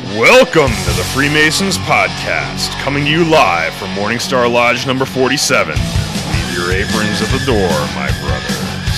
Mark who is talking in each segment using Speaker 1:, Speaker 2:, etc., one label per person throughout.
Speaker 1: Welcome to the Freemasons Podcast, coming to you live from Morningstar Lodge number 47. Leave your aprons at the door, my brothers.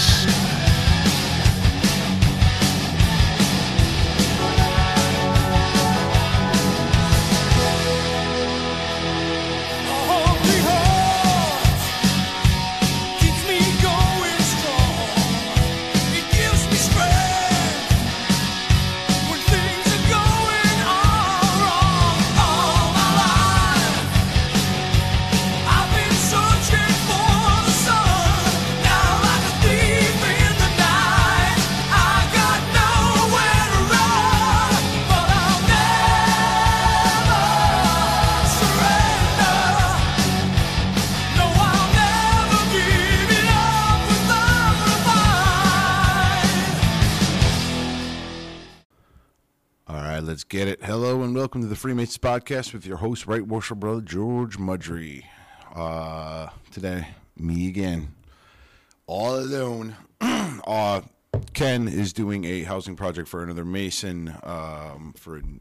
Speaker 2: Let's get it. Hello and welcome to the Freemasons Podcast with your host, Right Worshipful Brother George Mudry. Today, me again, all alone. Ken is doing a housing project for another Mason, I don't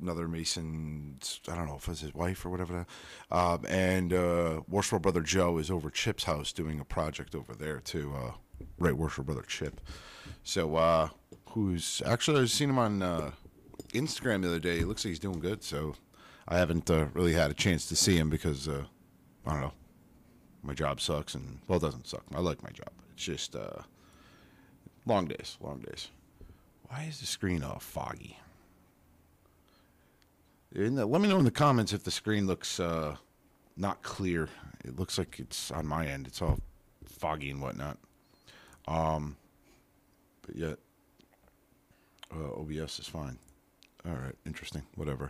Speaker 2: know if it's his wife or whatever. And Worshipful Brother Joe is over Chip's house doing a project over there too. Right Worshipful Brother Chip. So, who's actually, I've seen him on Instagram the other day. It looks like he's doing good, so I haven't really had a chance to see him because I don't know, my job sucks, and well, it doesn't suck. I like my job. It's just long days. Why is the screen all foggy? Let me know in the comments if the screen looks not clear. It looks like it's on my end. It's all foggy and whatnot. But yet OBS is fine. All right, interesting. Whatever.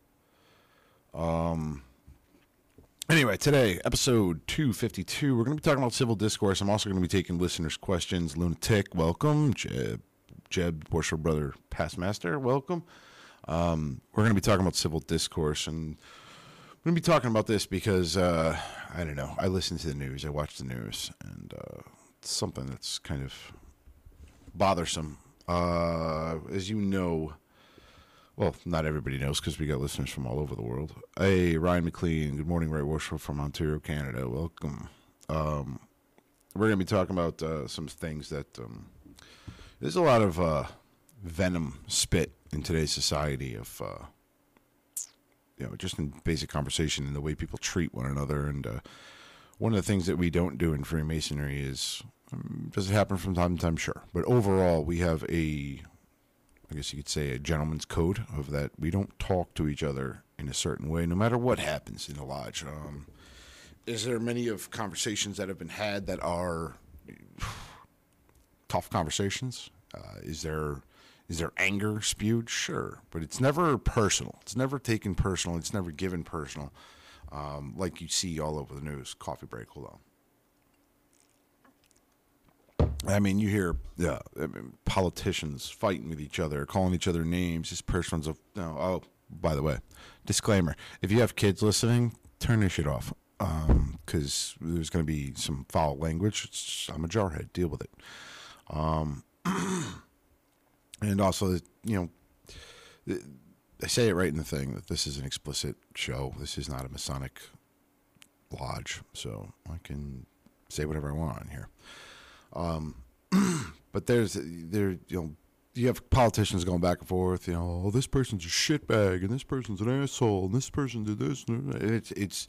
Speaker 2: Anyway, today, episode 252, we're going to be talking about civil discourse. I'm also going to be taking listeners' questions. Lunatic, welcome. Jeb, Worshipful Brother Pastmaster, welcome. We're going to be talking about civil discourse, and I'm going to be talking about this because, I don't know, I listen to the news, I watch the news, and it's something that's kind of bothersome. As you know, well, not everybody knows because we got listeners from all over the world. Hey, Ryan McLean. Good morning, Right Worshipful from Ontario, Canada. Welcome. We're going to be talking about some things that there's a lot of venom spit in today's society of, just in basic conversation and the way people treat one another. And one of the things that we don't do in Freemasonry is, does it happen from time to time? Sure. But overall, we have I guess you could say a gentleman's code of that we don't talk to each other in a certain way, no matter what happens in the lodge. Is there many of conversations that have been had that are tough conversations? Is there anger spewed? Sure, but it's never personal. It's never taken personal. It's never given personal, like you see all over the news. Coffee break. Hold on. I mean, you hear politicians fighting with each other, calling each other names. This person's by the way, disclaimer: if you have kids listening, turn this shit off, because there's going to be some foul language. I'm a jarhead. Deal with it. And also, I say it right in the thing that this is an explicit show. This is not a Masonic lodge, so I can say whatever I want on here. But you have politicians going back and forth, this person's a shitbag and this person's an asshole and this person did this. It's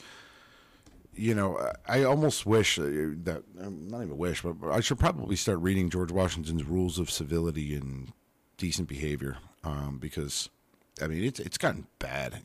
Speaker 2: I almost wish that, not even wish, but I should probably start reading George Washington's Rules of Civility and Decent Behavior, because, I mean, it's gotten bad,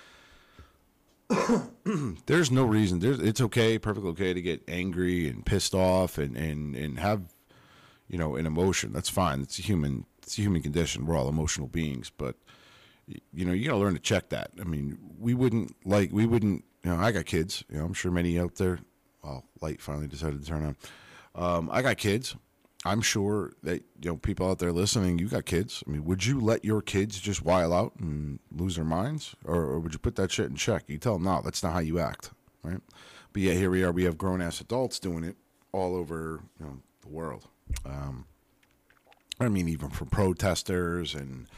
Speaker 2: There's no reason. It's okay, perfectly okay to get angry and pissed off and have, an emotion. That's fine. It's a human condition. We're all emotional beings, but you got to learn to check that. I mean, we wouldn't, I got kids, I'm sure many out there, light finally decided to turn on. I got kids. I'm sure that, people out there listening, you got kids. I mean, would you let your kids just wild out and lose their minds? Or would you put that shit in check? You tell them, no, that's not how you act, right? But yeah, here we are. We have grown-ass adults doing it all over the world. I mean, even from protesters and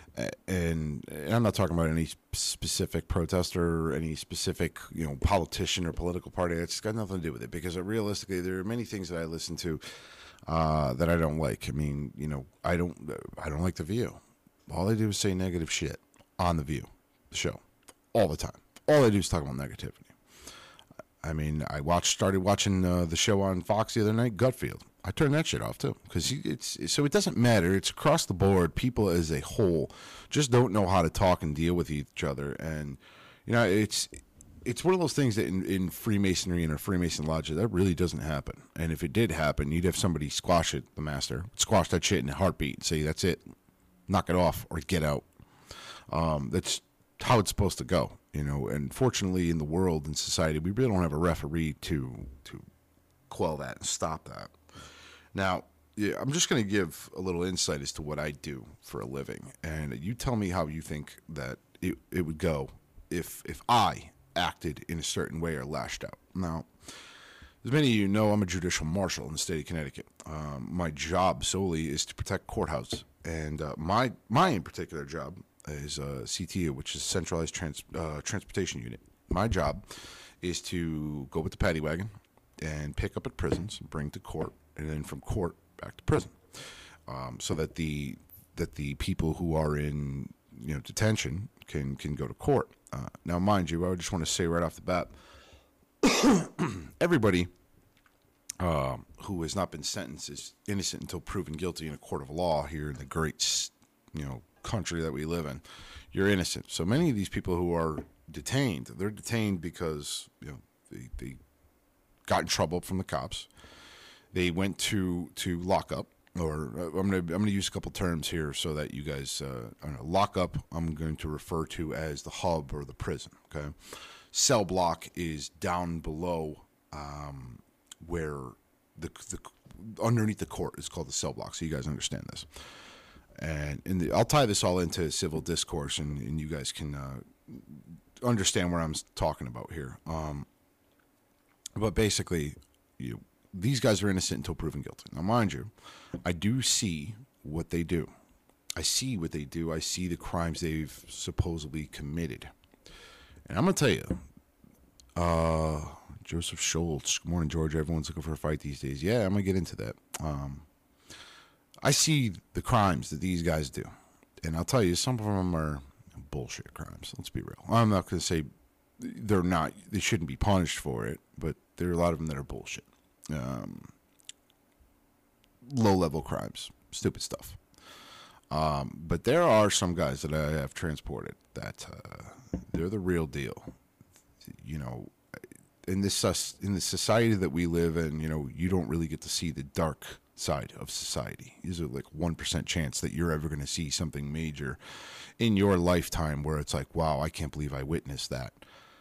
Speaker 2: And I'm not talking about any specific protester or any specific, politician or political party. It's got nothing to do with it, because realistically, there are many things that I listen to that I don't like. I mean, I don't like The View. All they do is say negative shit on The View, the show, all the time. All they do is talk about negativity. I mean, I started watching the show on Fox the other night, Gutfield. I turned that shit off too, because so it doesn't matter. It's across the board. People as a whole just don't know how to talk and deal with each other, and it's one of those things that in Freemasonry and a Freemason lodge that really doesn't happen. And if it did happen, you'd have somebody squash it. The master squash that shit in a heartbeat and say, "That's it, knock it off or get out." That's how it's supposed to go, And fortunately, in the world and society, we really don't have a referee to quell that and stop that. Now, I'm just going to give a little insight as to what I do for a living, and you tell me how you think that it would go if I acted in a certain way or lashed out. Now, as many of you know, I'm a judicial marshal in the state of Connecticut. My job solely is to protect courthouse, and my in particular job is CTU, which is Centralized Transportation Unit. My job is to go with the paddy wagon and pick up at prisons, bring to court, and then from court back to prison, so that the people who are in detention can go to court. Now, mind you, I just want to say right off the bat, everybody who has not been sentenced is innocent until proven guilty in a court of law here in the great country that we live in. You're innocent. So many of these people who are detained, they're detained because they got in trouble from the cops. They went to lockup, or I'm gonna use a couple terms here so that you guys lockup. I'm going to refer to as the hub or the prison. Okay, cell block is down below where the underneath the court is called the cell block. So you guys understand this, and I'll tie this all into civil discourse, and you guys can understand what I'm talking about here. But basically, these guys are innocent until proven guilty. Now, mind you, I do see what they do. I see what they do. I see the crimes they've supposedly committed. And I'm going to tell you, Joseph Schultz, good morning, George. Everyone's looking for a fight these days. Yeah, I'm going to get into that. I see the crimes that these guys do. And I'll tell you, some of them are bullshit crimes. Let's be real. I'm not going to say they shouldn't be punished for it, but there are a lot of them that are bullshit. Low-level crimes, stupid stuff. But there are some guys that I have transported that they're the real deal. In this society that we live in, you don't really get to see the dark side of society. Is it like 1% chance that you're ever going to see something major in your lifetime where it's like, wow, I can't believe I witnessed that.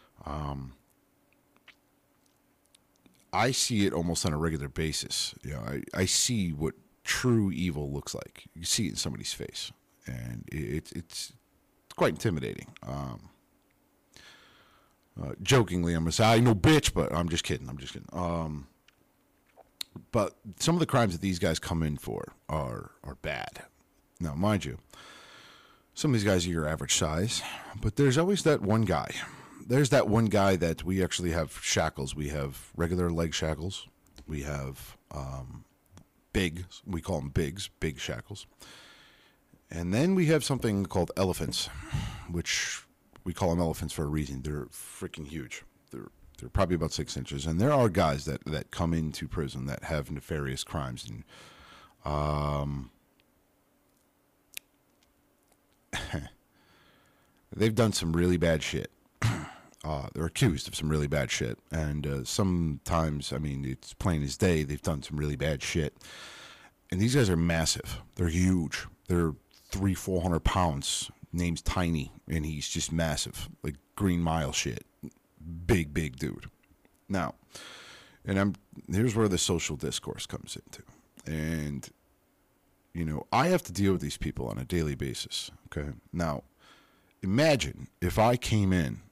Speaker 2: I see it almost on a regular basis. I see what true evil looks like. You see it in somebody's face, and it's quite intimidating. Jokingly, I'm gonna say, "I know, bitch," but I'm just kidding. But some of the crimes that these guys come in for are bad. Now, mind you, some of these guys are your average size, but there's always that one guy. There's that one guy that we actually have shackles. We have regular leg shackles. We have big, we call them big shackles. And then we have something called elephants, which we call them elephants for a reason. They're freaking huge. They're probably about 6 inches. And there are guys that come into prison that have nefarious crimes. And they've done some really bad shit. They're accused of some really bad shit. And sometimes, I mean, it's plain as day, they've done some really bad shit. And these guys are massive. They're huge. They're 300-400 pounds. Name's Tiny, and he's just massive. Like Green Mile shit. Big dude. Now, here's where the social discourse comes into. And, I have to deal with these people on a daily basis. Okay? Now, imagine if I came in,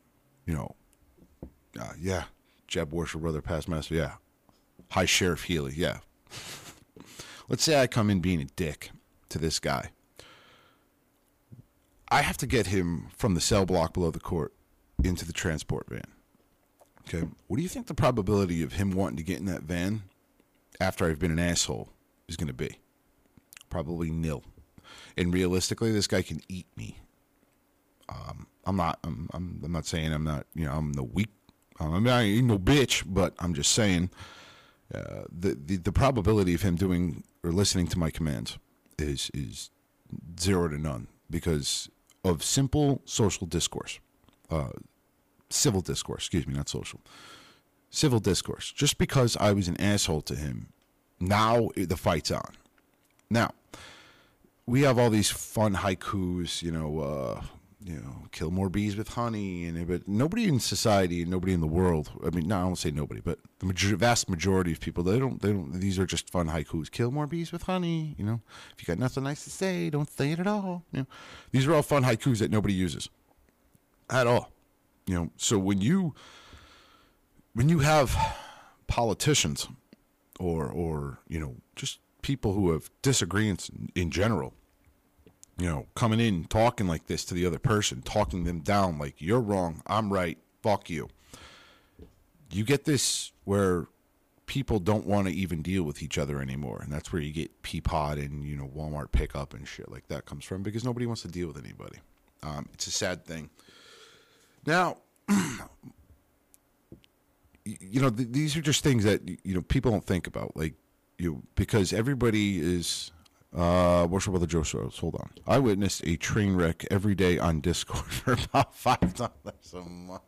Speaker 2: yeah, Jeb Worship Brother, Past Master, yeah. Hi, Sheriff Healy, yeah. Let's say I come in being a dick to this guy. I have to get him from the cell block below the court into the transport van. Okay, what do you think the probability of him wanting to get in that van after I've been an asshole is going to be? Probably nil. And realistically, this guy can eat me. I'm not saying I'm not. I'm no weak. I ain't no bitch, but I'm just saying the probability of him doing or listening to my commands is 0 to none because of simple social discourse, civil discourse. Excuse me, not social. Civil discourse. Just because I was an asshole to him, now the fight's on. Now we have all these fun haikus, kill more bees with honey, but nobody in society and nobody in the world. I mean, no, I won't say nobody, but the vast majority of people, they don't. These are just fun haikus. Kill more bees with honey. If you got nothing nice to say, don't say it at all. These are all fun haikus that nobody uses at all. So when you have politicians or just people who have disagreements in general, coming in, talking like this to the other person, talking them down like you're wrong, I'm right, fuck you. You get this where people don't want to even deal with each other anymore. And that's where you get Peapod and, Walmart pickup and shit like that comes from because nobody wants to deal with anybody. It's a sad thing. Now, these are just things that, people don't think about. Like, because everybody is... Worship Brother Joe Soros. Hold on. I witnessed a train wreck every day on Discord for about $5 a month.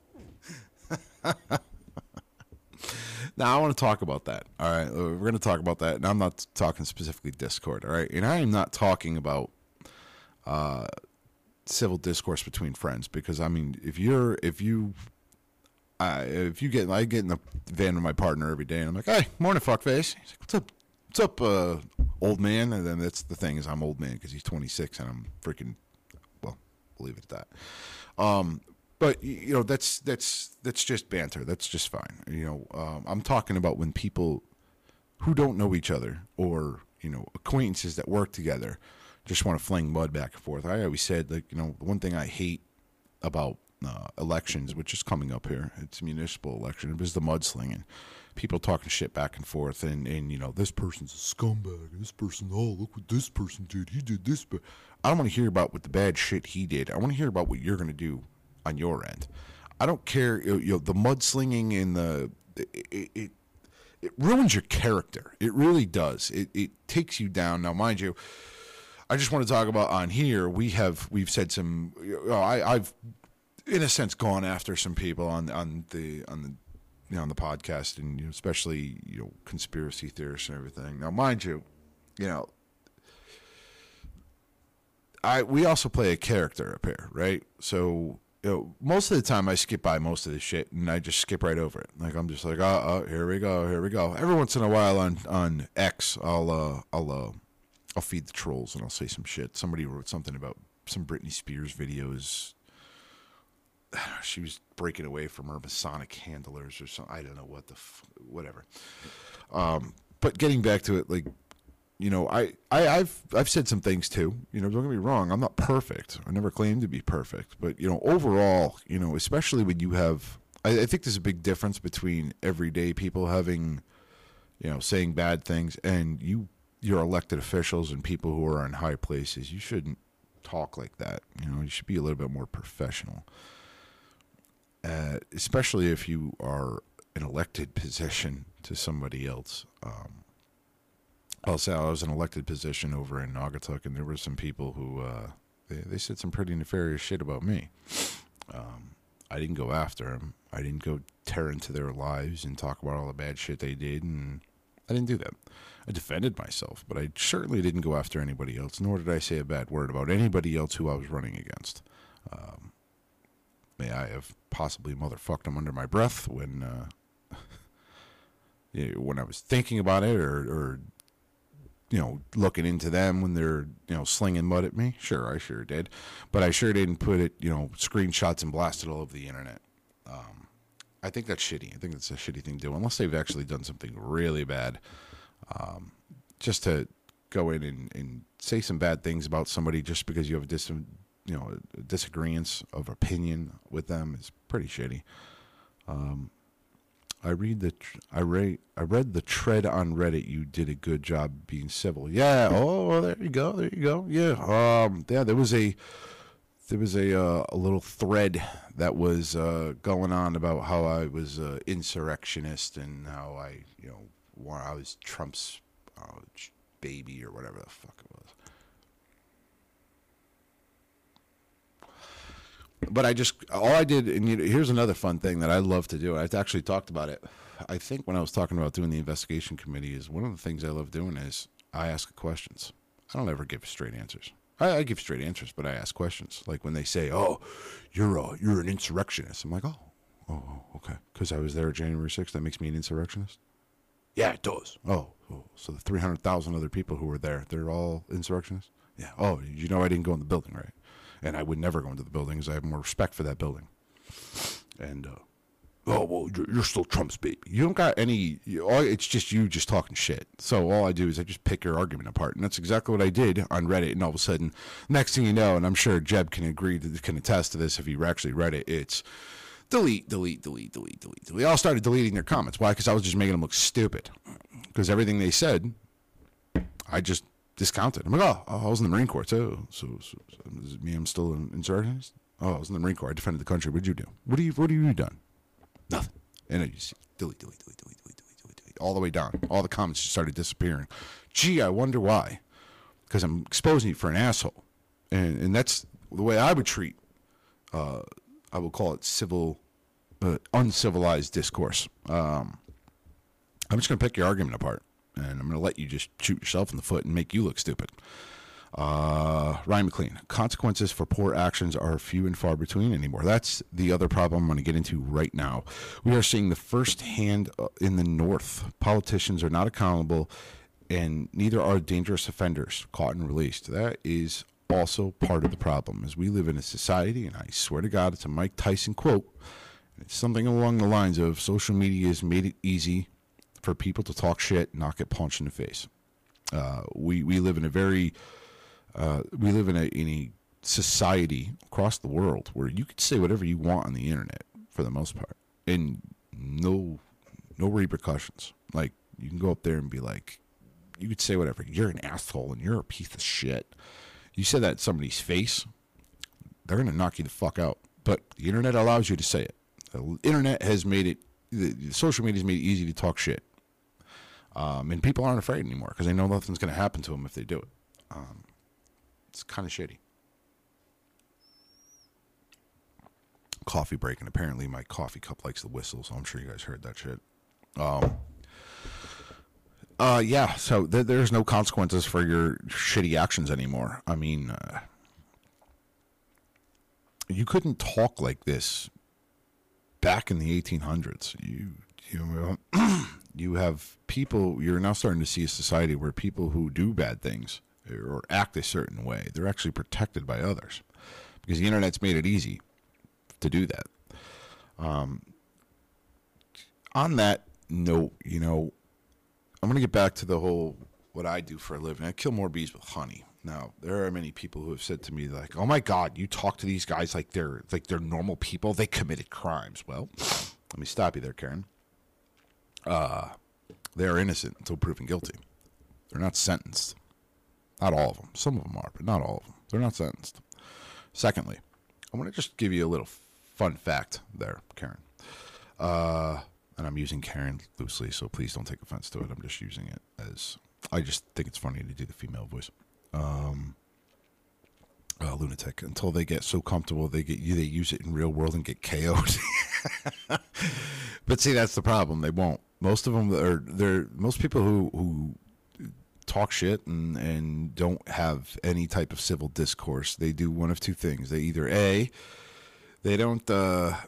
Speaker 2: Now, I want to talk about that. All right. We're going to talk about that. And I'm not talking specifically Discord. All right. And I am not talking about civil discourse between friends because, I mean, I get in the van with my partner every day and I'm like, hey, morning, fuckface. He's like, what's up? What's up, old man? And then that's the thing is I'm old man because he's 26 and I'm freaking, well, we'll leave it at that. But that's just banter. That's just fine. I'm talking about when people who don't know each other or, acquaintances that work together just want to fling mud back and forth. I always said, the one thing I hate about elections, which is coming up here, it's a municipal election, it was the mudslinging. People talking shit back and forth, and this person's a scumbag. This person, oh, look what this person did. He did this, but I don't want to hear about what the bad shit he did. I want to hear about what you're going to do on your end. I don't care. The mudslinging and it ruins your character. It really does. It takes you down. Now, mind you, I just want to talk about on here. We've said some. I've in a sense gone after some people on the podcast, and especially conspiracy theorists and everything. Now, mind you, we also play a character up here, right? So most of the time I skip by most of the shit and I just skip right over it. Like I'm just like, oh, here we go. Every once in a while on X, I'll feed the trolls and I'll say some shit. Somebody wrote something about some Britney Spears videos. She was breaking away from her Masonic handlers or something. I don't know what whatever. But getting back to it, like, I've said some things too. Don't get me wrong. I'm not perfect. I never claimed to be perfect. But overall, especially when you have, I think there's a big difference between everyday people having, saying bad things and your elected officials and people who are in high places. You shouldn't talk like that. You should be a little bit more professional. Especially if you are an elected position to somebody else. I'll say I was an elected position over in Naugatuck, and there were some people who they said some pretty nefarious shit about me. I didn't go after them. I didn't go tear into their lives and talk about all the bad shit they did, and I didn't do that. I defended myself, but I certainly didn't go after anybody else, nor did I say a bad word about anybody else who I was running against. May I have possibly motherfucked them under my breath when I was thinking about it or looking into them when they're, slinging mud at me. Sure, I sure did. But I sure didn't put it, screenshots and blast it all over the internet. I think that's shitty. I think that's a shitty thing to do, unless they've actually done something really bad. Just to go in and say some bad things about somebody just because you have disagreements of opinion with them is pretty shitty. I read the thread on Reddit. You did a good job being civil. Yeah. Oh, well, there you go. Yeah. Yeah. There was a little thread that was going on about how I was an insurrectionist and how I was Trump's baby or whatever the fuck it was. But all I did, and here's another fun thing that I love to do. I've actually talked about it. I think when I was talking about doing the investigation committee, is one of the things I love doing is I ask questions. I don't ever give straight answers. I give straight answers, but I ask questions. Like when they say, "Oh, you're an insurrectionist," I'm like, "Oh, okay," because I was there January 6th. That makes me an insurrectionist. Yeah, it does. Oh, so the 300,000 other people who were there, they're all insurrectionists. Yeah. Oh, I didn't go in the building, right? And I would never go into the building because I have more respect for that building. And, you're still Trump's baby. You don't got any, it's just you just talking shit. So all I do is I just pick your argument apart. And that's exactly what I did on Reddit. And all of a sudden, next thing you know, and I'm sure Jeb can attest to this if he actually read it, it's delete. I all started deleting their comments. Why? Because I was just making them look stupid. Because everything they said, I just discounted. I'm like, I was in the Marine Corps too. So does it mean I'm still an insurrectionist? Oh, I was in the Marine Corps. I defended the country. What did you do? What have you done? Nothing. And I just delete. All the way down. All the comments just started disappearing. Gee, I wonder why. Because I'm exposing you for an asshole. And that's the way I would treat, I would call it uncivilized discourse. I'm just going to pick your argument apart. And I'm going to let you just shoot yourself in the foot and make you look stupid. Ryan McLean, consequences for poor actions are few and far between anymore. That's the other problem I'm going to get into right now. We are seeing the first hand in the North. Politicians are not accountable, and neither are dangerous offenders caught and released. That is also part of the problem, as we live in a society, and I swear to God, it's a Mike Tyson quote. It's something along the lines of social media has made it easy for people to talk shit and not get punched in the face. We live in a society across the world where you can say whatever you want on the internet for the most part, and no repercussions. Like, you can go up there and be like, you could say whatever. You're an asshole and you're a piece of shit. You say that in somebody's face, they're gonna knock you the fuck out. But the internet allows you to say it. The internet has made it. The social media has made it easy to talk shit. And people aren't afraid anymore because they know nothing's going to happen to them if they do it. It's kind of shitty. Coffee break, and apparently my coffee cup likes the whistle, so I'm sure you guys heard that shit. Yeah, so there's no consequences for your shitty actions anymore. I mean, you couldn't talk like this back in the 1800s. You have people, you're now starting to see a society where people who do bad things or act a certain way, they're actually protected by others because the internet's made it easy to do that. On that note, I'm going to get back to the whole, what I do for a living. I kill more bees with honey. Now, there are many people who have said to me, like, "Oh my God, you talk to these guys like they're normal people. They committed crimes." Well, let me stop you there, Karen. They are innocent until proven guilty. They're not sentenced. Not all of them. Some of them are, but not all of them. They're not sentenced. Secondly, I want to just give you a little fun fact there, Karen. And I'm using Karen loosely, so please don't take offense to it. I'm just using it as, I just think it's funny to do the female voice. Lunatic. Until they get so comfortable, they use it in real world and get KO'd. But see, that's the problem. They won't. Most of them most people who talk shit and don't have any type of civil discourse, they do one of two things. They either they don't got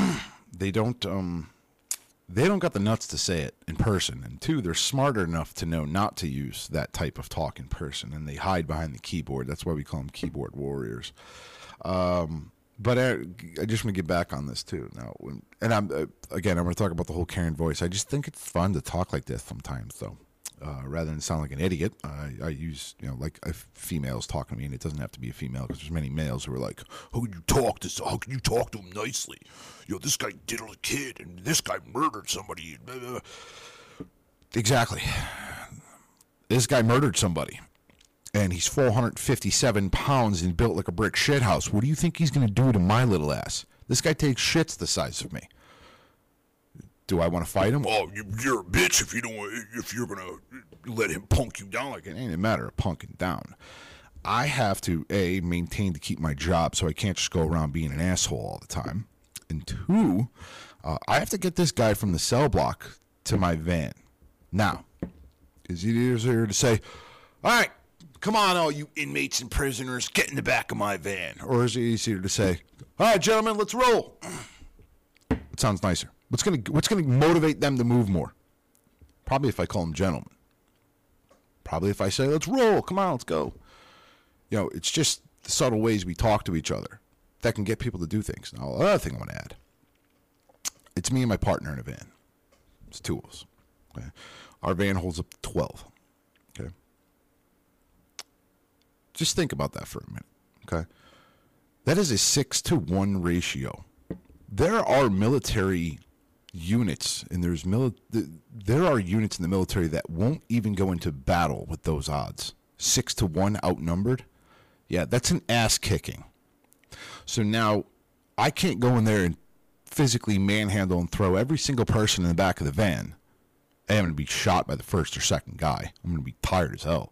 Speaker 2: the nuts to say it in person, and two, they're smart enough to know not to use that type of talk in person, and they hide behind the keyboard. That's why we call them keyboard warriors. But I just want to get back on this too now. I'm going to talk about the whole Karen voice. I just think it's fun to talk like this sometimes, though. Rather than sound like an idiot, I use, like if females talking to me, and it doesn't have to be a female because there's many males who are like, how can you talk to him nicely? This guy diddled a kid, and this guy murdered somebody. Exactly. This guy murdered somebody, and he's 457 pounds and built like a brick shithouse. What do you think he's going to do to my little ass? This guy takes shits the size of me. Do I want to fight him? Oh, you're a bitch if you're going to let him punk you down. Like, it ain't a matter of punking down. I have to, A, maintain to keep my job, so I can't just go around being an asshole all the time. And 2, I have to get this guy from the cell block to my van. Now, is it easier to say, all right, come on, all you inmates and prisoners, get in the back of my van? Or is it easier to say, all right, gentlemen, let's roll? It sounds nicer. What's gonna motivate them to move more? Probably if I call them gentlemen. Probably if I say, let's roll, come on, let's go. It's just the subtle ways we talk to each other that can get people to do things. Now, another thing I want to add. It's me and my partner in a van. It's 2 of us. Okay? Our van holds up to 12. Okay? Just think about that for a minute. Okay? That is a 6-to-1 ratio. There are military units, and there are units in the military that won't even go into battle with those odds. 6-to-1 outnumbered. Yeah, that's an ass kicking. So now I can't go in there and physically manhandle and throw every single person in the back of the van. I'm going to be shot by the first or second guy. I'm going to be tired as hell.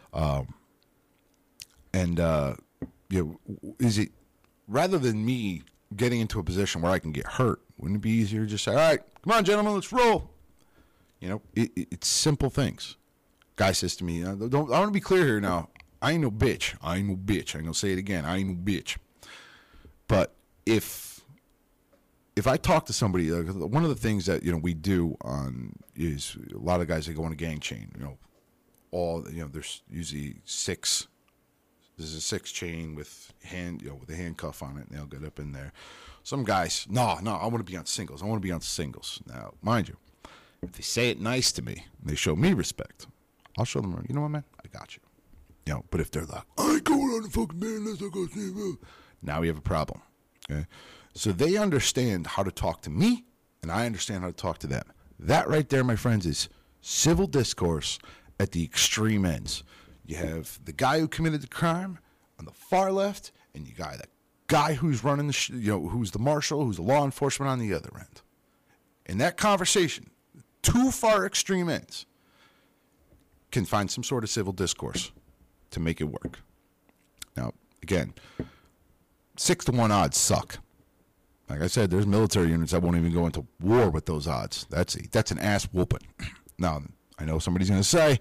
Speaker 2: Is it rather than me getting into a position where I can get hurt, wouldn't it be easier to just say, all right, come on, gentlemen, let's roll? It's simple things. Guy says to me, I want to be clear here now. I ain't no bitch. I'm going to say it again. I ain't no bitch. But if I talk to somebody, one of the things that, we do is a lot of guys that go on a gang chain, there's usually 6. There's a 6 chain with with a handcuff on it, and they'll get up in there. Some guys, no, I want to be on singles. Now, mind you, if they say it nice to me, and they show me respect, I'll show them, you know what, man? I got you. But if they're like, I ain't going on the fucking man unless I go see you. Now we have a problem. Okay? So they understand how to talk to me, and I understand how to talk to them. That right there, my friends, is civil discourse at the extreme ends. You have the guy who committed the crime on the far left, and you got the guy who's running who's the marshal, who's the law enforcement on the other end. In that conversation, 2 far extreme ends can find some sort of civil discourse to make it work. Now, again, 6-to-1 odds suck. Like I said, there's military units that won't even go into war with those odds. That's an ass whooping. Now, I know somebody's going to say,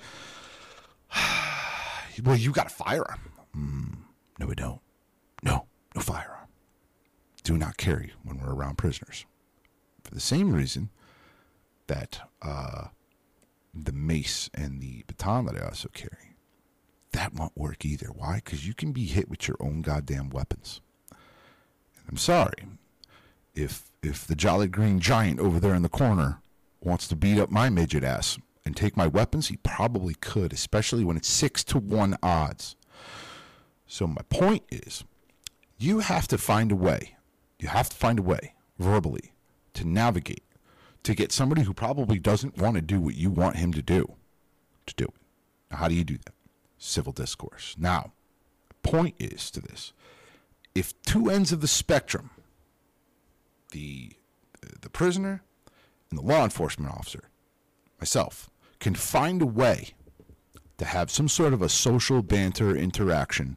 Speaker 2: well, you got a firearm. No, we don't. No firearm. Do not carry when we're around prisoners. For the same reason that the mace and the baton that I also carry, that won't work either. Why? Because you can be hit with your own goddamn weapons. And I'm sorry. If the Jolly Green Giant over there in the corner wants to beat up my midget ass and take my weapons, he probably could, especially when it's 6-to-1 odds. So my point is, you have to find a way. You have to find a way, verbally, to navigate, to get somebody who probably doesn't want to do what you want him to do it. Now, how do you do that? Civil discourse. Now, the point is to this. If 2 ends of the spectrum, the prisoner and the law enforcement officer, myself, can find a way to have some sort of a social banter interaction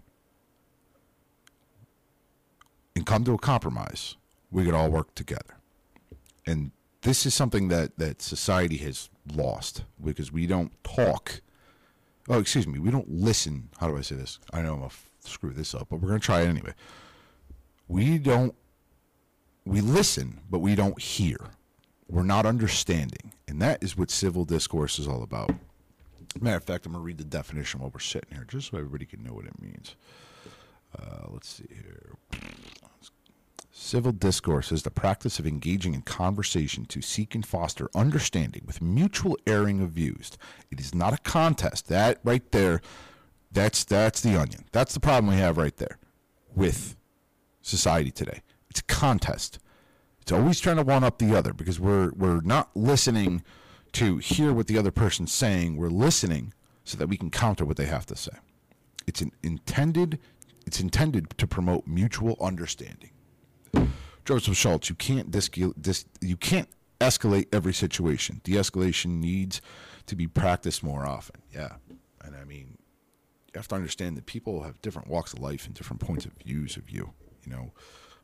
Speaker 2: and come to a compromise, we could all work together. And this is something that society has lost because we don't talk. Oh, excuse me. We don't listen. How do I say this? I know I'm going to screw this up, but we're going to try it anyway. We listen, but we don't hear. We're not understanding. And that is what civil discourse is all about. Matter of fact, I'm going to read the definition while we're sitting here, just so everybody can know what it means. Let's see here. Civil discourse is the practice of engaging in conversation to seek and foster understanding with mutual airing of views. It is not a contest. That right there, that's the onion. That's the problem we have right there with society today. It's a contest. It's always trying to one up the other because we're not listening to hear what the other person's saying. We're listening so that we can counter what they have to say. It's intended to promote mutual understanding. Joseph Schultz, you can't escalate every situation. De-escalation needs to be practiced more often. Yeah, and I mean, you have to understand that people have different walks of life and different points of views of you. You know,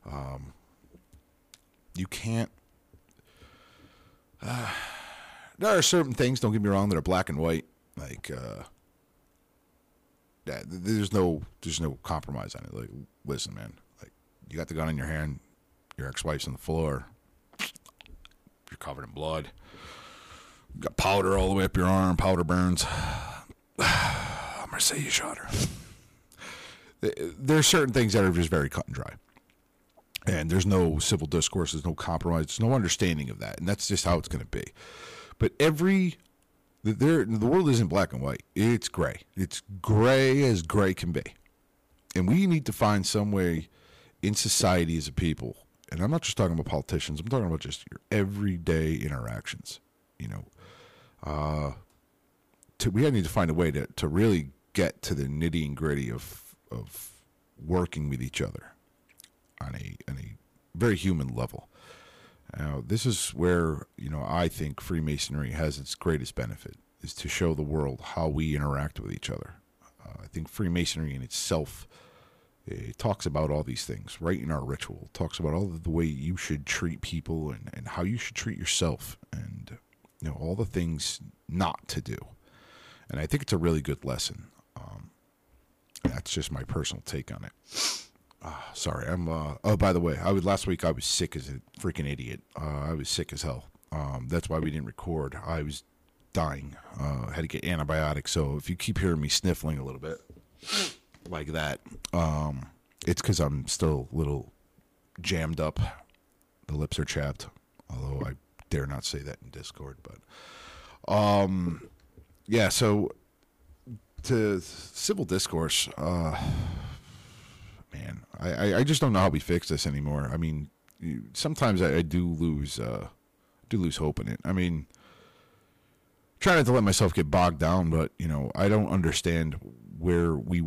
Speaker 2: you can't. There are certain things, don't get me wrong, that are black and white. Like, there's no compromise on it. Like, listen, man. Like, you got the gun in your hand. Your ex-wife's on the floor. You're covered in blood. You got powder all the way up your arm. Powder burns. I'm gonna say you shot her. There's certain things that are just very cut and dry. And there's no civil discourse. There's no compromise. There's no understanding of that. And that's just how it's going to be. But the world isn't black and white. It's gray. It's gray as gray can be. And we need to find some way in society as a people, and I'm not just talking about politicians, I'm talking about just your everyday interactions, you know. We need to find a way to really get to the nitty and gritty of working with each other on a very human level. Now, this is where, you know, I think Freemasonry has its greatest benefit, is to show the world how we interact with each other. I think Freemasonry in itself, it talks about all these things right in our ritual. It talks about all the way you should treat people and how you should treat yourself, and, you know, all the things not to do. And I think it's a really good lesson. That's just my personal take on it. Sorry, by the way, last week I was sick as a freaking idiot. I was sick as hell. That's why we didn't record. I was dying. Had to get antibiotics. So if you keep hearing me sniffling a little bit like that, it's because I'm still a little jammed up. The lips are chapped, although I dare not say that in Discord. But yeah, so to civil discourse, man, I just don't know how we fix this anymore. I mean, sometimes I do lose hope in it. I mean, trying not to let myself get bogged down, but, you know, I don't understand where we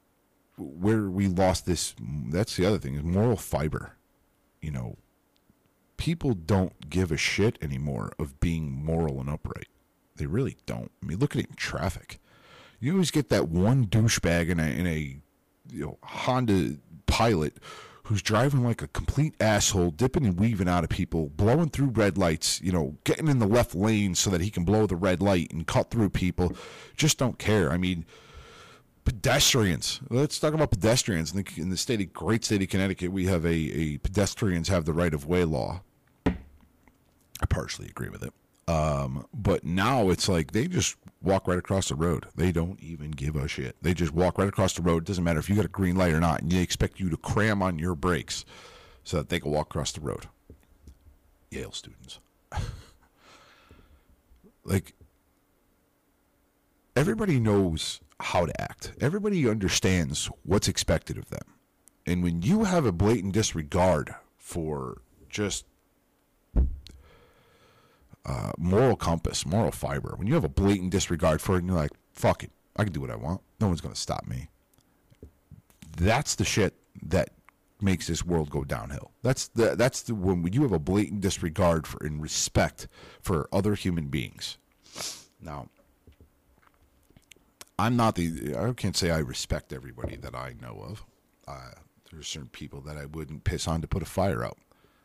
Speaker 2: lost this. That's the other thing, is moral fiber. You know, people don't give a shit anymore of being moral and upright. They really don't. I mean, look at it in traffic. You always get that one douchebag in a you know, Honda Pilot who's driving like a complete asshole, dipping and weaving out of people, blowing through red lights, you know, getting in the left lane so that he can blow the red light and cut through people. Just don't care. I mean, pedestrians. Let's talk about pedestrians. In the great state of Connecticut, we have a pedestrians have the right of way law. I partially agree with it. But now it's like they just walk right across the road. They don't even give a shit. They just walk right across the road. It doesn't matter if you got a green light or not, and they expect you to cram on your brakes so that they can walk across the road. Yale students. Like, everybody knows how to act. Everybody understands what's expected of them. And when you have a blatant disregard for just moral compass, moral fiber, when you have a blatant disregard for it and you're like, fuck it, I can do what I want, no one's going to stop me, that's the shit that makes this world go downhill. That's the when you have a blatant disregard for and respect for other human beings. Now, I can't say I respect everybody that I know of. There's certain people that I wouldn't piss on to put a fire out.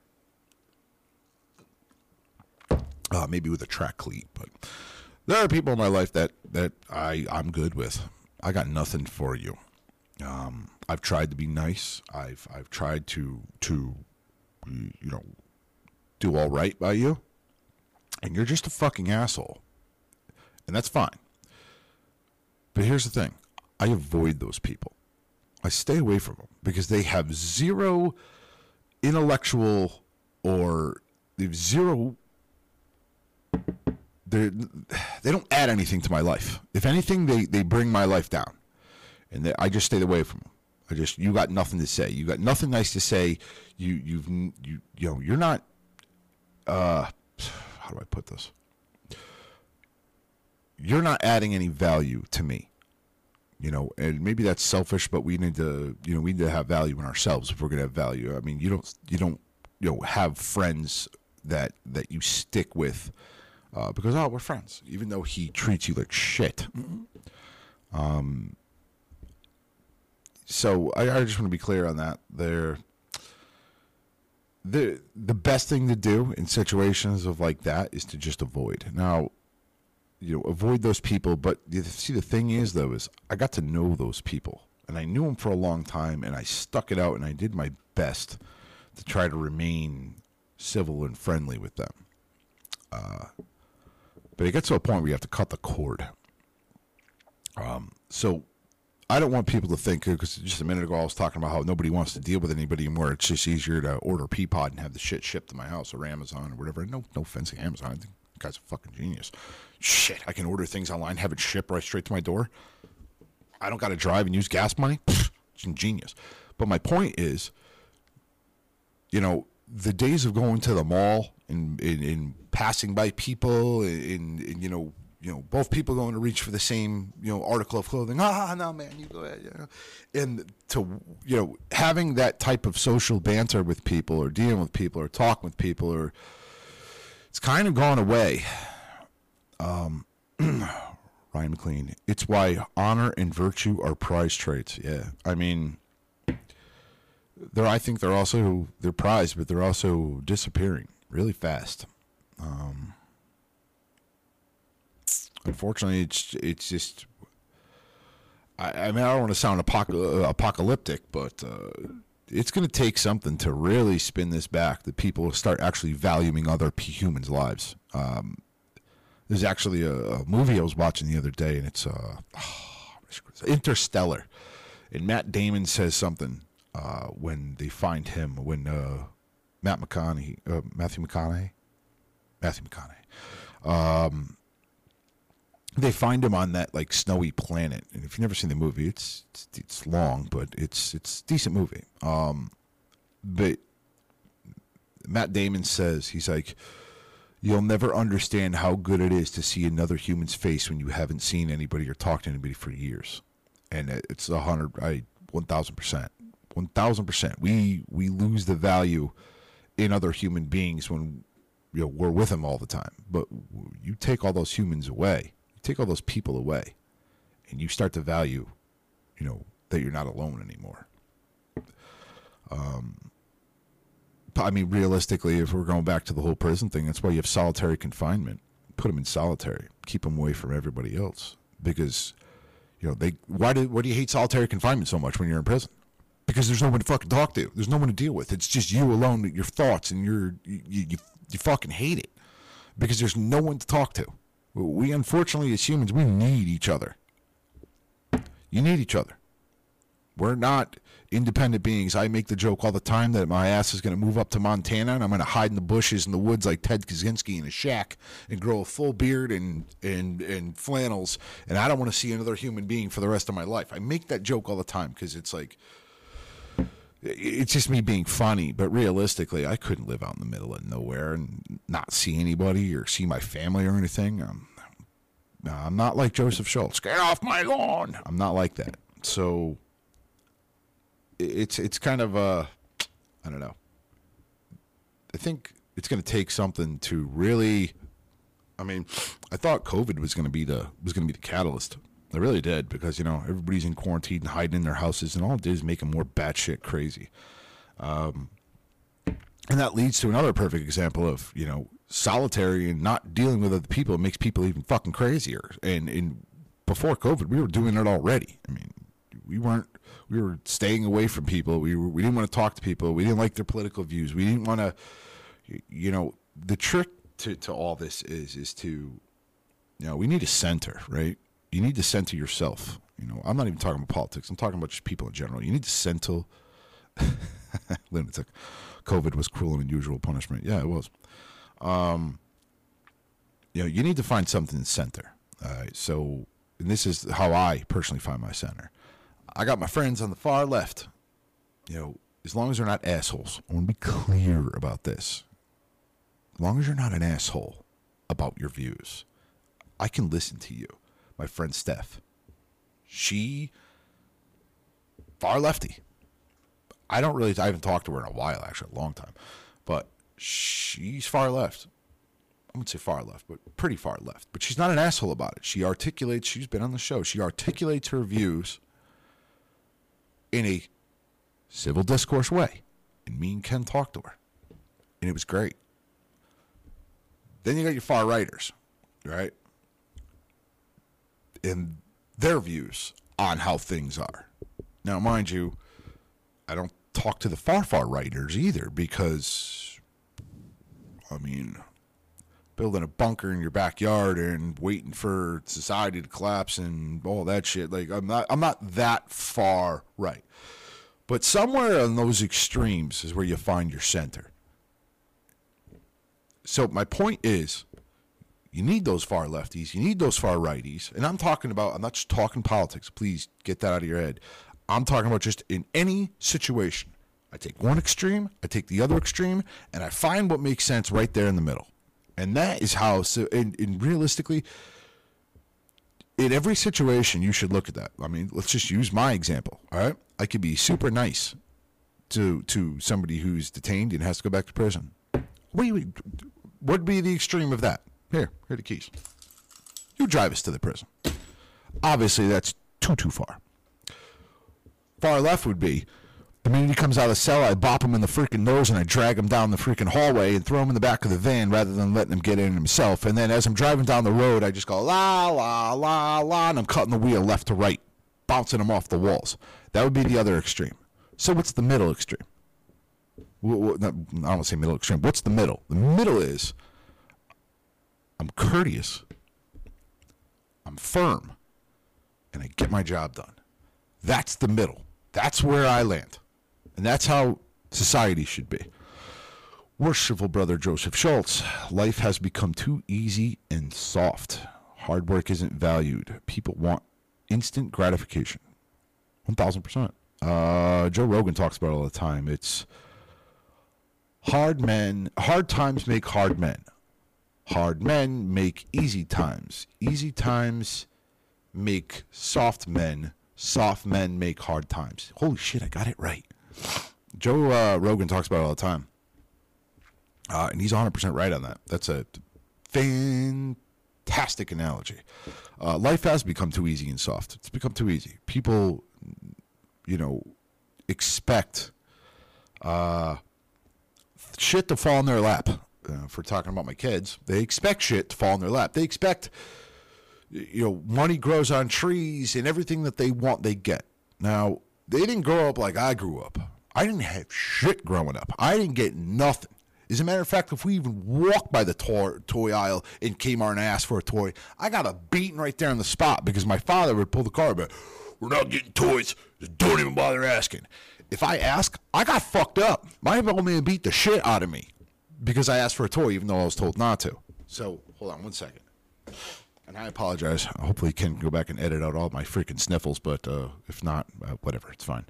Speaker 2: Maybe with a track cleat, but there are people in my life that I'm good with. I got nothing for you. I've tried to be nice. I've tried to you know, do all right by you, and you're just a fucking asshole, and that's fine. But here's the thing: I avoid those people. I stay away from them because they have zero intellectual or they have zero. They don't add anything to my life. If anything, they bring my life down, and I just stayed away from them. You got nothing to say. You got nothing nice to say. You're not. How do I put this? You're not adding any value to me. And maybe that's selfish, but we need to have value in ourselves if we're going to have value. I mean, you don't have friends that you stick with because we're friends, even though he treats you like shit. So I just want to be clear on that. The best thing to do in situations of like that is to just avoid. Now, avoid those people. But see, the thing is, though, is I got to know those people, and I knew them for a long time, and I stuck it out, and I did my best to try to remain civil and friendly with them. But it gets to a point where you have to cut the cord. So I don't want people to think, because just a minute ago I was talking about how nobody wants to deal with anybody anymore. It's just easier to order Peapod and have the shit shipped to my house or Amazon or whatever. No offense to Amazon. I think the guy's a fucking genius. Shit, I can order things online, have it shipped right straight to my door. I don't got to drive and use gas money. It's genius. But my point is, the days of going to the mall and passing by people and both people going to reach for the same, article of clothing. No, man, you go ahead. And to, having that type of social banter with people or dealing with people or talking with people, it's kind of gone away. Ryan McLean, it's why honor and virtue are prize traits. Yeah. I mean, I think they're prized, but they're also disappearing really fast. Unfortunately, it's just. I mean, I don't want to sound apocalyptic, but it's going to take something to really spin this back. That people start actually valuing other humans' lives. There's actually a movie I was watching the other day, and it's Interstellar, and Matt Damon says something when they find him Matthew McConaughey. They find him on that like snowy planet, and if you've never seen the movie, it's long, but it's a decent movie. But Matt Damon says, he's like, you'll never understand how good it is to see another human's face when you haven't seen anybody or talked to anybody for years. And it's 1,000%. We lose the value in other human beings when we're with them all the time. But you take all those humans away. Take all those people away, and you start to value, that you're not alone anymore. I mean, realistically, if we're going back to the whole prison thing, that's why you have solitary confinement. Put them in solitary. Keep them away from everybody else. Because, why do you hate solitary confinement so much when you're in prison? Because there's no one to fucking talk to. There's no one to deal with. It's just you alone, your thoughts, and you fucking hate it. Because there's no one to talk to. We, unfortunately, as humans, we need each other. You need each other. We're not independent beings. I make the joke all the time that my ass is going to move up to Montana and I'm going to hide in the bushes in the woods like Ted Kaczynski in a shack and grow a full beard and flannels, and I don't want to see another human being for the rest of my life. I make that joke all the time because it's like, it's just me being funny, but realistically, I couldn't live out in the middle of nowhere and not see anybody or see my family or anything. I'm not like Joseph Schultz. Get off my lawn. I'm not like that. So it's kind of I don't know. I think it's going to take something to really. I mean, I thought COVID was going to be the catalyst. I really did, because, everybody's in quarantine and hiding in their houses, and all it did is make them more batshit crazy. And that leads to another perfect example of, solitary and not dealing with other people. It makes people even fucking crazier. And before COVID, we were doing it already. I mean, we were staying away from people. We didn't want to talk to people. We didn't like their political views. We didn't want to, the trick to all this is to, we need a center, right? You need to center yourself. I'm not even talking about politics. I'm talking about just people in general. You need to center. Lunatic. COVID was cruel and unusual punishment. Yeah, it was. You need to find something to center. So, and this is how I personally find my center. I got my friends on the far left. As long as they're not assholes. I want to be clear about this. As long as you're not an asshole about your views, I can listen to you. My friend Steph, she far lefty. I haven't talked to her in a while, actually, a long time. But she's far left. I wouldn't say far left, but pretty far left. But she's not an asshole about it. She's been on the show. She articulates her views in a civil discourse way. And me and Ken talked to her. And it was great. Then you got your far righters, right? And their views on how things are. Now, mind you, I don't talk to the far righters either because, building a bunker in your backyard and waiting for society to collapse and all that shit, like I'm not that far right. But somewhere on those extremes is where you find your center. So my point is, you need those far lefties, you need those far righties, and I'm not just talking politics, please get that out of your head. I'm talking about just in any situation. I take one extreme, I take the other extreme, and I find what makes sense right there in the middle. And that is how, and realistically, in every situation, you should look at that. Let's just use my example, all right? I could be super nice to somebody who's detained and has to go back to prison. What would be the extreme of that? Here are the keys. You drive us to the prison. Obviously, that's too far. Far left would be, the minute he comes out of the cell, I bop him in the freaking nose and I drag him down the freaking hallway and throw him in the back of the van rather than letting him get in himself. And then as I'm driving down the road, I just go, la, la, la, la, and I'm cutting the wheel left to right, bouncing him off the walls. That would be the other extreme. So what's the middle extreme? I don't want to say middle extreme. What's the middle? The middle is, I'm courteous, I'm firm, and I get my job done. That's the middle. That's where I land. And that's how society should be. Worshipful brother Joseph Schultz, life has become too easy and soft. Hard work isn't valued. People want instant gratification. 1,000%. Joe Rogan talks about it all the time. It's hard times make hard men. Hard men make easy times. Easy times make soft men. Soft men make hard times. Holy shit, I got it right. Joe Rogan talks about it all the time. And he's 100% right on that. That's a fantastic analogy. Life has become too easy and soft. It's become too easy. People, expect shit to fall in their lap. If we're talking about my kids, they expect shit to fall in their lap. They expect, money grows on trees and everything that they want, they get. Now, they didn't grow up like I grew up. I didn't have shit growing up. I didn't get nothing. As a matter of fact, if we even walked by the toy aisle in Kmart and asked for a toy, I got a beating right there on the spot because my father would pull the car back. We're not getting toys. Just don't even bother asking. If I ask, I got fucked up. My old man beat the shit out of me because I asked for a toy even though I was told not to. So, hold on one second. And I apologize. Hopefully Ken can go back and edit out all my freaking sniffles, but if not, whatever, it's fine.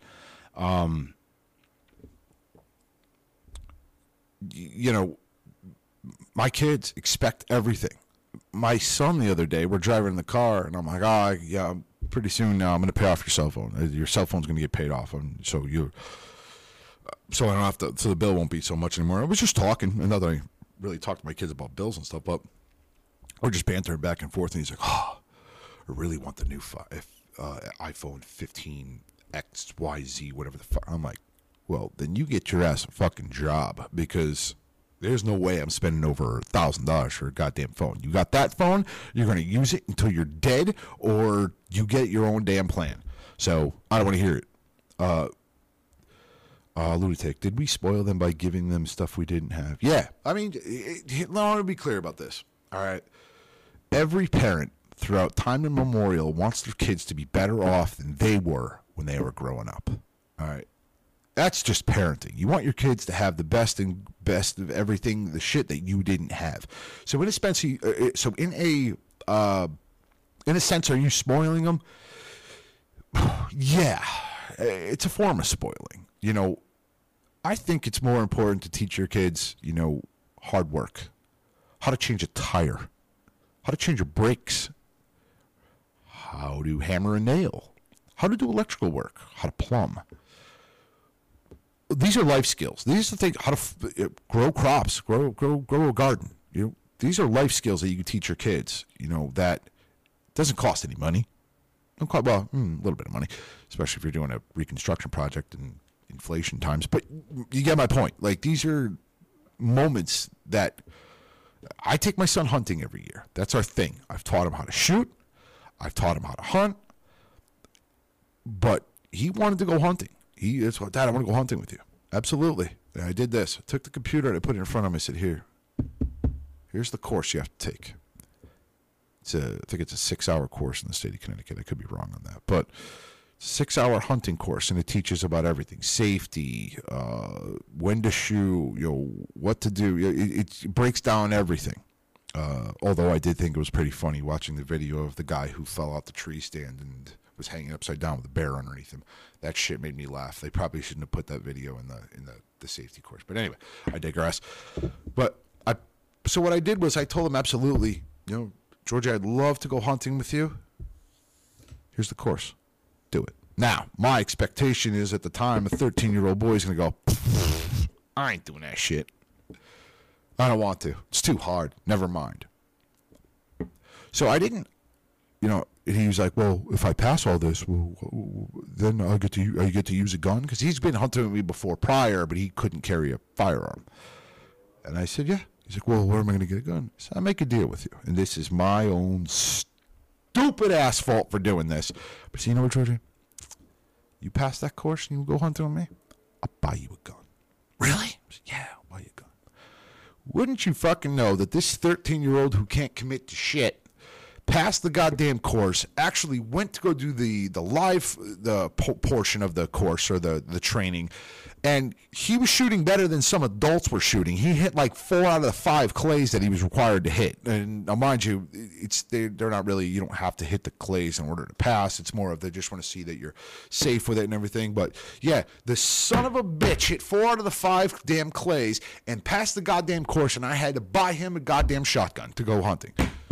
Speaker 2: My kids expect everything. My son the other day, we're driving in the car, and I'm like, yeah, pretty soon now I'm going to pay off your cell phone. Your cell phone's going to get paid off, so I don't have to, so the bill won't be so much anymore. I was just talking, and not that I really talk to my kids about bills and stuff, but we're just bantering back and forth, and he's like, I really want the new iPhone 15 XYZ, whatever the fuck. I'm like, well, then you get your ass a fucking job, because there's no way I'm spending over $1,000 for a goddamn phone. You got that phone, you're going to use it until you're dead, or you get your own damn plan. So I don't want to hear it. Lunatic, did we spoil them by giving them stuff we didn't have? Yeah. I mean, I want to be clear about this. All right. Every parent throughout time immemorial wants their kids to be better off than they were when they were growing up. All right. That's just parenting. You want your kids to have the best of everything, the shit that you didn't have. So in a sense, are you spoiling them? Yeah, it's a form of spoiling. I think it's more important to teach your kids, hard work, how to change a tire, how to change your brakes, how to hammer a nail, how to do electrical work, how to plumb. These are life skills. These are the things, how to grow crops, grow a garden. These are life skills that you can teach your kids, that doesn't cost any money. Don't cost, a little bit of money, especially if you're doing a reconstruction project in inflation times. But you get my point. Like, these are moments that I take my son hunting every year. That's our thing. I've taught him how to shoot. I've taught him how to hunt. But he wanted to go hunting. It's like, Dad, I want to go hunting with you. Absolutely. And I did this. I took the computer and I put it in front of him. I said, here's the course you have to take. I think it's a 6-hour course in the state of Connecticut. I could be wrong on that. But it's a 6-hour hunting course, and it teaches about everything. Safety, when to shoot, what to do. It breaks down everything. Although I did think it was pretty funny watching the video of the guy who fell out the tree stand and was hanging upside down with a bear underneath him. That shit made me laugh. They probably shouldn't have put that video in the safety course. But anyway, I digress. So what I did was I told him, absolutely, Georgia, I'd love to go hunting with you. Here's the course. Do it. Now, my expectation is at the time a 13-year-old boy is going to go, I ain't doing that shit. I don't want to. It's too hard. Never mind. So I didn't, he was like, well, if I pass all this, then I get to use a gun? Because he's been hunting with me before prior, but he couldn't carry a firearm. And I said, yeah. He's like, well, where am I going to get a gun? So I make a deal with you. And this is my own stupid ass fault for doing this. But see, you know what, Georgia? You pass that course and you go hunting with me, I'll buy you a gun. Really? Said, yeah, I'll buy you a gun. Wouldn't you fucking know that this 13-year-old who can't commit to shit passed the goddamn course, actually went to go do the live portion of the course or the training, and he was shooting better than some adults were shooting. He hit like 4 out of the 5 clays that he was required to hit. And now, mind you, they're not really, you don't have to hit the clays in order to pass. It's more of they just want to see that you're safe with it and everything. But yeah, the son of a bitch hit 4 out of the 5 damn clays and passed the goddamn course, and I had to buy him a goddamn shotgun to go hunting.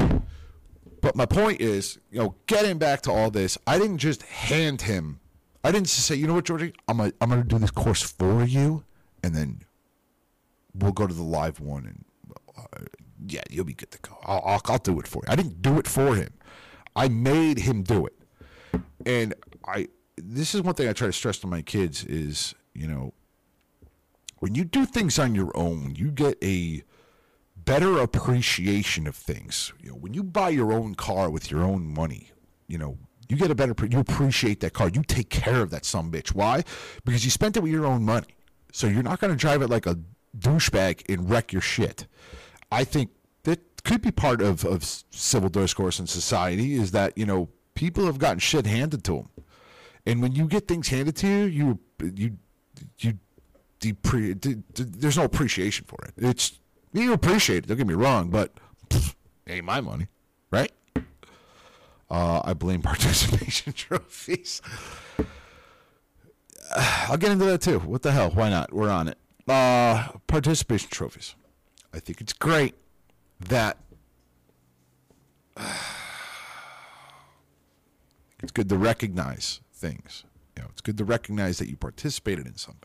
Speaker 2: But my point is, getting back to all this, I didn't just hand him. I didn't just say, you know what, Georgie, I'm gonna do this course for you, and then we'll go to the live one, and yeah, you'll be good to go. I'll do it for you. I didn't do it for him. I made him do it. And this is one thing I try to stress to my kids is, when you do things on your own, you get a better appreciation of things. When you buy your own car with your own money, you get a better, you appreciate that car. You take care of that sumbitch. Why? Because you spent it with your own money. So you're not going to drive it like a douchebag and wreck your shit. I think that could be part of civil discourse in society is that, people have gotten shit handed to them. And when you get things handed to you, there's no appreciation for it. You appreciate it, don't get me wrong, but it ain't my money, right? I blame participation trophies. I'll get into that too. What the hell? Why not? We're on it. Participation trophies. I think it's great that it's good to recognize things. It's good to recognize that you participated in something.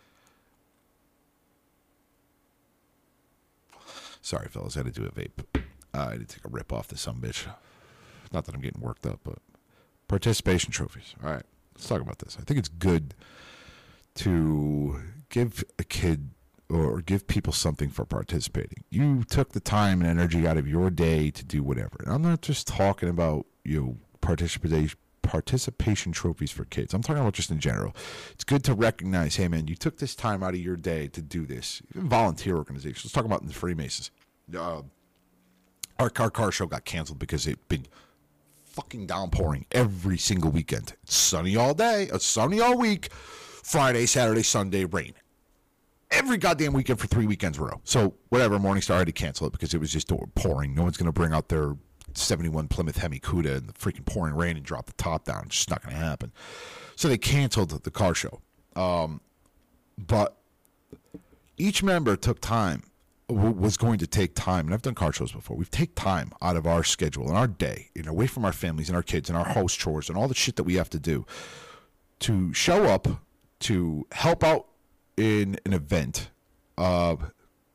Speaker 2: Sorry, fellas, I had to do a vape. I had to take a rip off the sumbitch. Not that I'm getting worked up, but participation trophies. All right, let's talk about this. I think it's good to give a kid or give people something for participating. You took the time and energy out of your day to do whatever. And I'm not just talking about participation trophies for kids. I'm talking about just in general. It's good to recognize, hey man, you took this time out of your day to do this. Even volunteer organizations. Let's talk about the Freemasons. Our car show got canceled because it'd been fucking downpouring every single weekend. It's sunny all day. It's sunny all week. Friday, Saturday, Sunday, rain. Every goddamn weekend for 3 weekends in a row. So, whatever, Morningstar had to cancel it because it was just pouring. No one's going to bring out their 71 Plymouth Hemi Cuda in the freaking pouring rain and drop the top down. It's just not going to happen. So, they canceled the car show. But each member took time, was going to take time, and I've done car shows before. We've taken time out of our schedule and our day, away from our families and our kids and our house chores and all the shit that we have to do to show up, to help out in an event. Hold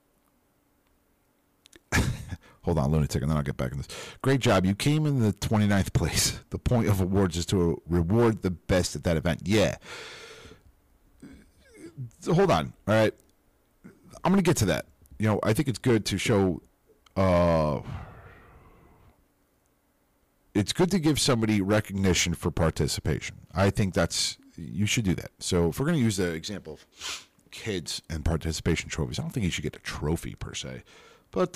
Speaker 2: on, lunatic, and then I'll get back in this. Great job. You came in the 29th place. The point of awards is to reward the best at that event. Yeah. Hold on. All right. I'm going to get to that. I think it's good to show, it's good to give somebody recognition for participation. I think you should do that. So if we're going to use the example of kids and participation trophies, I don't think you should get a trophy per se. But,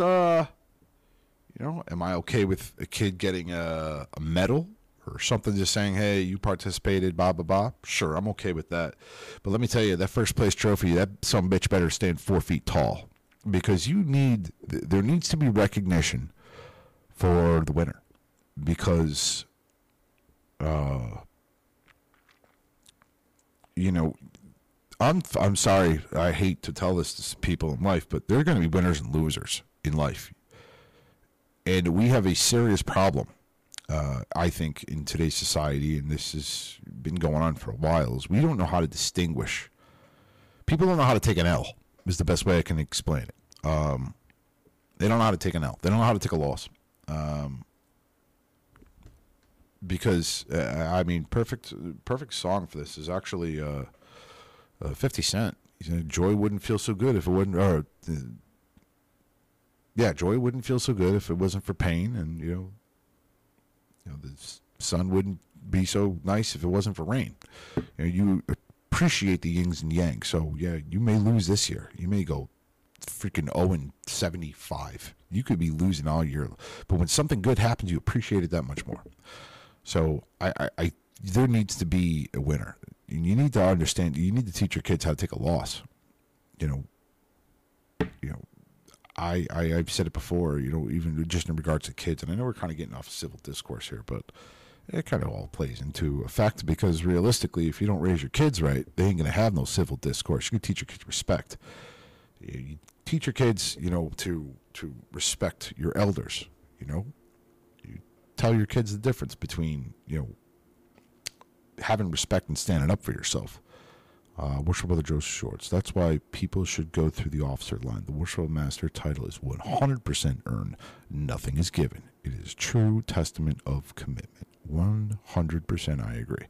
Speaker 2: am I okay with a kid getting a medal or something just saying, hey, you participated, blah, blah, blah? Sure, I'm okay with that. But let me tell you, that first place trophy, that some bitch better stand 4 feet tall. Because there needs to be recognition for the winner. Because, I'm sorry, I hate to tell this to people in life, but there are going to be winners and losers in life. And we have a serious problem, I think, in today's society, and this has been going on for a while, is we don't know how to distinguish. People don't know how to take an L, is the best way I can explain it. They don't know how to take an L. They don't know how to take a loss. Because, perfect song for this is actually 50 Cent. Joy wouldn't feel so good if it wouldn't, joy wouldn't feel so good if it wasn't for pain, and, the sun wouldn't be so nice if it wasn't for rain. You appreciate the yins and yangs. So, yeah, you may lose this year. You may go freaking 0-75. You could be losing all year. But when something good happens, you appreciate it that much more. So there needs to be a winner. You need to understand. You need to teach your kids how to take a loss. I've said it before. Even just in regards to kids, and I know we're kind of getting off civil discourse here, but it kind of all plays into effect because realistically, if you don't raise your kids right, they ain't gonna have no civil discourse. You can teach your kids respect. You teach your kids, to respect your elders. You tell your kids the difference between, having respect and standing up for yourself. Worship Brother Joe Shorts. That's why people should go through the officer line. The Worship Master title is 100% earned. Nothing is given. It is true testament of commitment. 100% I agree.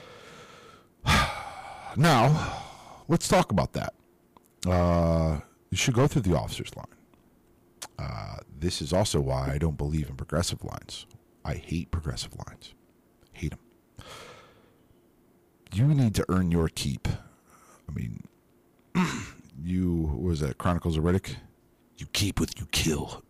Speaker 2: Now, let's talk about that. You should go through the officer's line. This is also why I don't believe in progressive lines. I hate progressive lines. Hate them. You need to earn your keep. What was that, Chronicles of Riddick? You keep what you kill.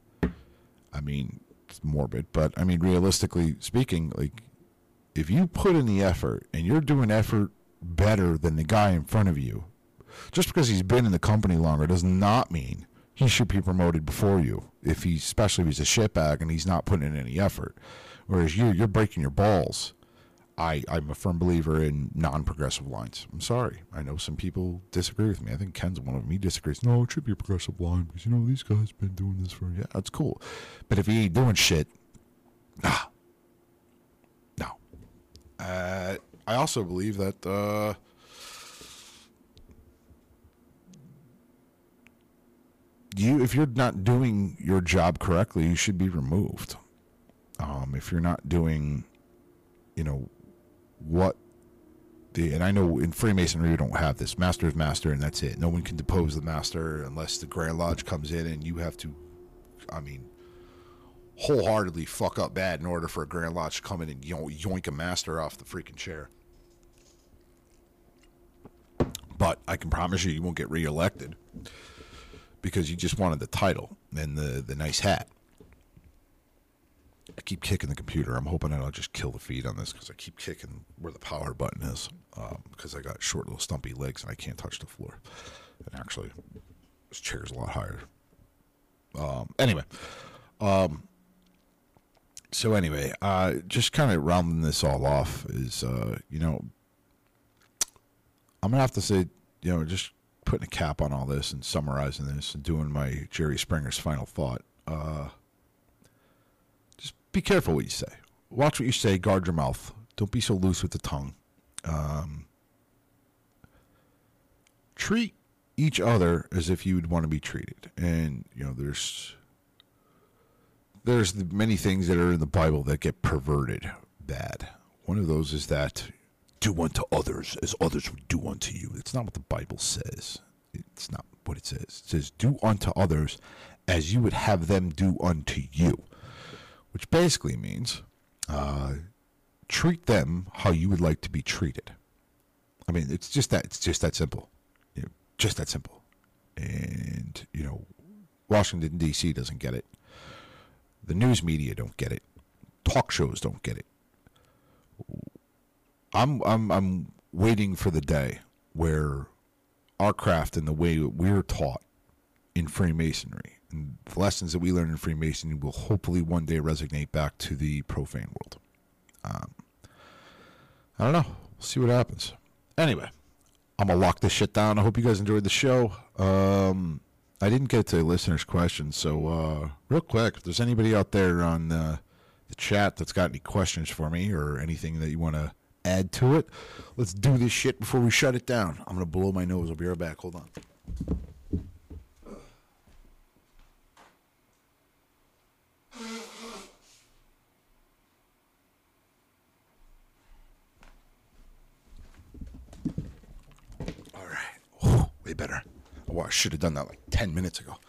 Speaker 2: It's morbid, but realistically speaking, like, if you put in the effort and you're doing effort better than the guy in front of you, just because he's been in the company longer does not mean he should be promoted before you. Especially if he's a shitbag and he's not putting in any effort, whereas you're breaking your balls. I'm a firm believer in non-progressive lines. I'm sorry. I know some people disagree with me. I think Ken's one of them. He disagrees. No, it should be a progressive line because, these guys been doing this for... Yeah, that's cool. But if he ain't doing shit, no. I also believe that... if you're not doing your job correctly, you should be removed. If you're not doing, and I know in Freemasonry we don't have this. Master is master, and that's it. No one can depose the master unless the Grand Lodge comes in, and you have to, wholeheartedly fuck up bad in order for a Grand Lodge to come in and yoink a master off the freaking chair. But I can promise you won't get reelected because you just wanted the title and the nice hat. I keep kicking the computer. I'm hoping that I'll just kill the feed on this because I keep kicking where the power button is. because I got short little stumpy legs and I can't touch the floor. And actually, this chair's a lot higher. Anyway, just kind of rounding this all off is, I'm going to have to say, just putting a cap on all this and summarizing this and doing my Jerry Springer's final thought. Just be careful what you say. Watch what you say. Guard your mouth. Don't be so loose with the tongue. Treat each other as if you would want to be treated. And, there's many things that are in the Bible that get perverted bad. One of those is that do unto others as others would do unto you. It's not what the Bible says. It's not what it says. It says do unto others as you would have them do unto you, which basically means treat them how you would like to be treated. I mean, it's just that simple. Just that simple. And, Washington, D.C. doesn't get it. The news media don't get it. Talk shows don't get it. I'm waiting for the day where our craft and the way we're taught in Freemasonry and the lessons that we learn in Freemasonry will hopefully one day resonate back to the profane world. I don't know. We'll see what happens. Anyway, I'm going to lock this shit down. I hope you guys enjoyed the show. I didn't get to listeners' questions, so real quick, if there's anybody out there on the chat that's got any questions for me or anything that you want to add to it, let's do this shit before we shut it down. I'm going to blow my nose. I'll be right back. Hold on. All right. Way better. Oh, I should have done that like 10 minutes ago.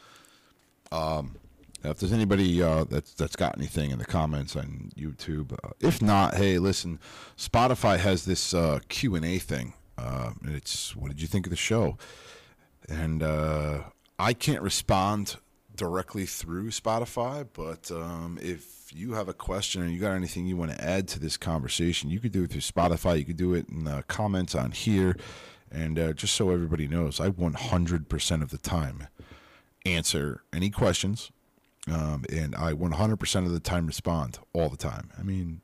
Speaker 2: If there's anybody that's got anything in the comments on YouTube, if not, hey, listen, Spotify has this Q&A thing. It's what did you think of the show? And I can't respond directly through Spotify, but if you have a question or you got anything you want to add to this conversation, you could do it through Spotify. You could do it in the comments on here. And just so everybody knows, I 100% of the time answer any questions, and I 100% of the time respond all the time. I mean,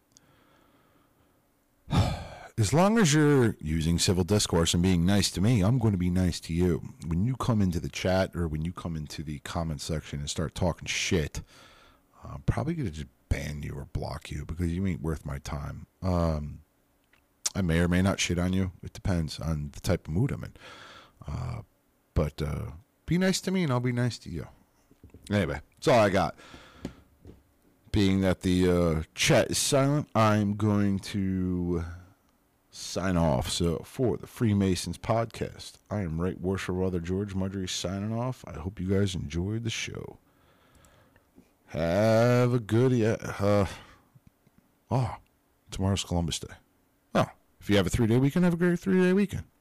Speaker 2: as long as you're using civil discourse and being nice to me, I'm going to be nice to you. When you come into the chat or when you come into the comment section and start talking shit, I'm probably going to just ban you or block you because you ain't worth my time. I may or may not shit on you. It depends on the type of mood I'm in. But be nice to me and I'll be nice to you. Anyway, that's all I got. Being that the chat is silent, I'm going to sign off. So for the Freemasons podcast, I am Right Worshipful Brother George Mudry signing off. I hope you guys enjoyed the show. Have a good... tomorrow's Columbus Day. Oh, if you have a 3-day weekend, have a great 3-day weekend.